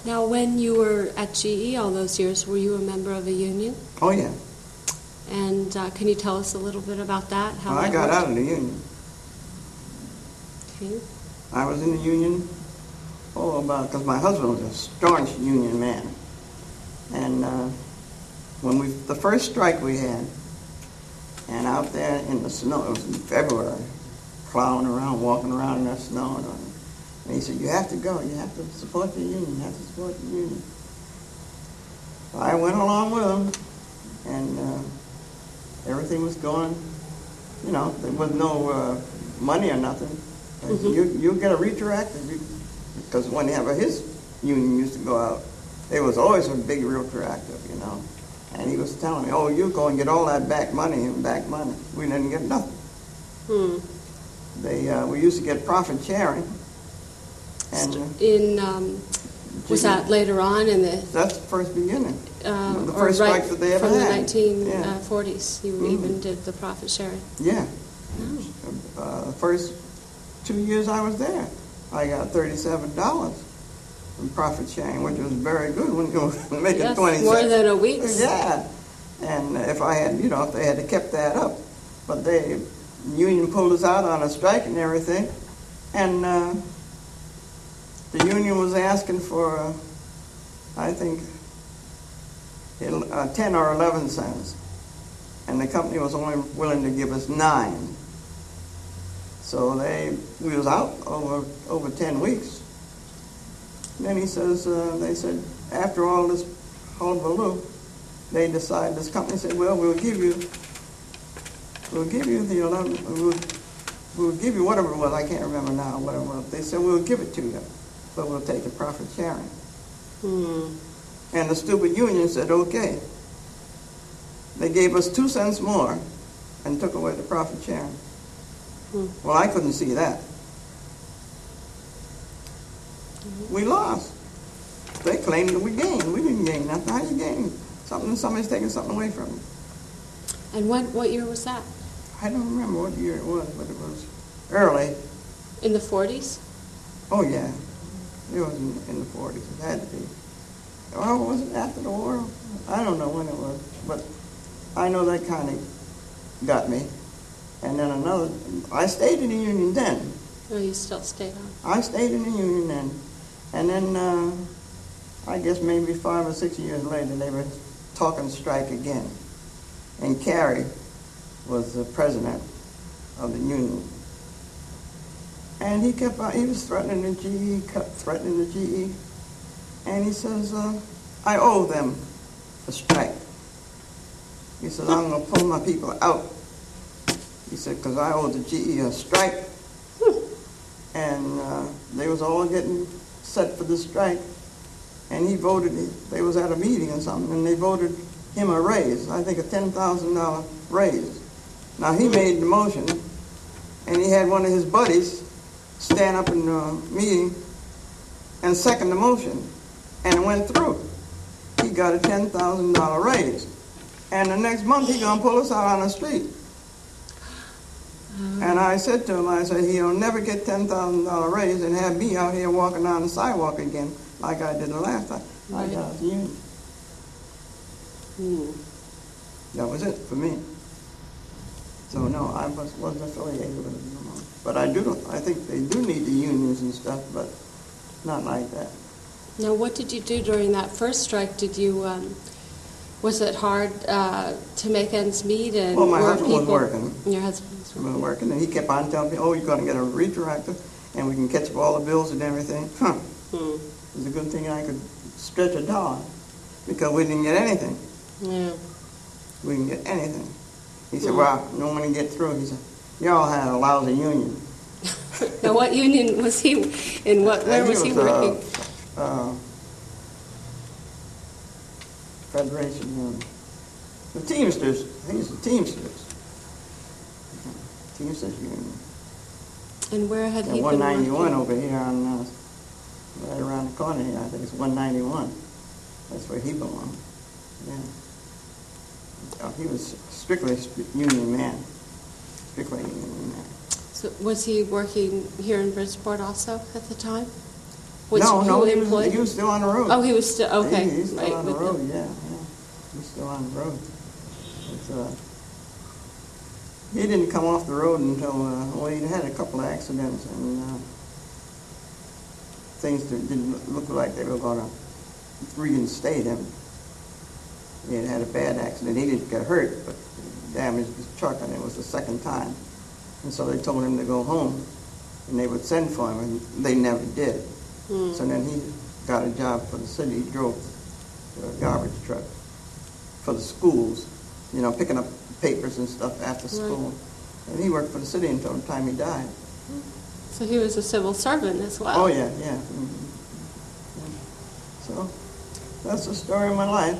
Now, when you were at GE all those years, were you a member of a union? Oh, yeah. And can you tell us a little bit about that? How Well, I that got worked? out of the union. Okay. I was in the union, because my husband was a staunch union man. And when the first strike we had, and out there in the snow, it was in February, plowing around, walking around in the snow. And he said, you have to go. You have to support the union. You have to support the union. So I went along with him, and everything was going, there was no money or nothing. Mm-hmm. You get a retroactive, because whenever his union used to go out, there was always a big retroactive, And he was telling me, oh, you're going to get all that back money. We didn't get nothing. We used to get profit sharing. And was that later on in the... That's the first beginning. The or first right strikes that they ever from had. the 1940s, you even did the profit sharing. Yeah. Oh. The first 2 years I was there, I got $37 in profit sharing, which was very good when you were making 26. More than a week's. Yeah. And if I had, if they had kept that up, but the union pulled us out on a strike and everything, and the union was asking for, I think, 10 or 11 cents, and the company was only willing to give us 9. So we was out over 10 weeks. And then they said, after all this hullabaloo, this company said, well, we'll give you the 11, we'll give you whatever it was, I can't remember now, whatever it was. They said, we'll give it to you, but we'll take the profit sharing. And the stupid union said, okay. They gave us 2 cents more and took away the profit sharing. Well, I couldn't see that. We lost. They claimed that we gained. We didn't gain nothing. How you gain something? Somebody's taking something away from you. And what year was that? I don't remember what year it was, but it was early. In the 40s? Oh, yeah. It was in the 40s. It had to be. Oh, was it after the war? I don't know when it was, but I know that kind of got me. And then I stayed in the union then. Oh, you still stayed on? I stayed in the union then. And then I guess maybe 5 or 6 years later, they were talking strike again. And Carey was the president of the union. And he was threatening the GE, and he says, I owe them a strike. He says, I'm going to pull my people out. He said, because I owe the GE a strike. And they was all getting set for the strike. And he voted, they was at a meeting or something, and they voted him a raise, I think a $10,000 raise. Now, he made the motion, and he had one of his buddies stand up in the meeting and second the motion, and it went through. He got a $10,000 raise. And the next month, he's going to pull us out on the street. And I said to him, he'll never get $10,000 raise and have me out here walking down the sidewalk again like I did the last time. I got out of the union. That was it for me. So no, I wasn't affiliated with it no more. But I think they do need the unions and stuff, but not like that. Now, what did you do during that first strike? Did you, was it hard to make ends meet? And well, my husband was working. Your husband was working, and he kept on telling me, oh, you're going to get a retroactive, and we can catch up all the bills and everything. It was a good thing I could stretch a dollar, because we didn't get anything. Yeah. We didn't get anything. He said, well, no one can get through. He said, y'all had a lousy union. Now, what union was he in? Where was he working? Federation, the Teamsters. He's the Teamsters. Teamsters Union. And where had he been 191 working? over here on, right around the corner here. I think it's 191. That's where he belonged. Yeah. He was strictly a union man. Strictly a union man. So was he working here in Bridgeport also at the time? Which, no, who he employed? was still on the road. Oh, he was still, okay. He's still right, on the with road, them. yeah. He's still on the road. But, he didn't come off the road until, well, he had a couple of accidents, and things that didn't look like they were going to reinstate him. He had a bad accident. He didn't get hurt, but damaged his truck, and it was the second time. And so they told him to go home, and they would send for him, and they never did. So then he got a job for the city. He drove a garbage truck for the schools, you know, picking up papers and stuff after school. And he worked for the city until the time he died. So he was a civil servant as well. Oh, yeah. So that's the story of my life.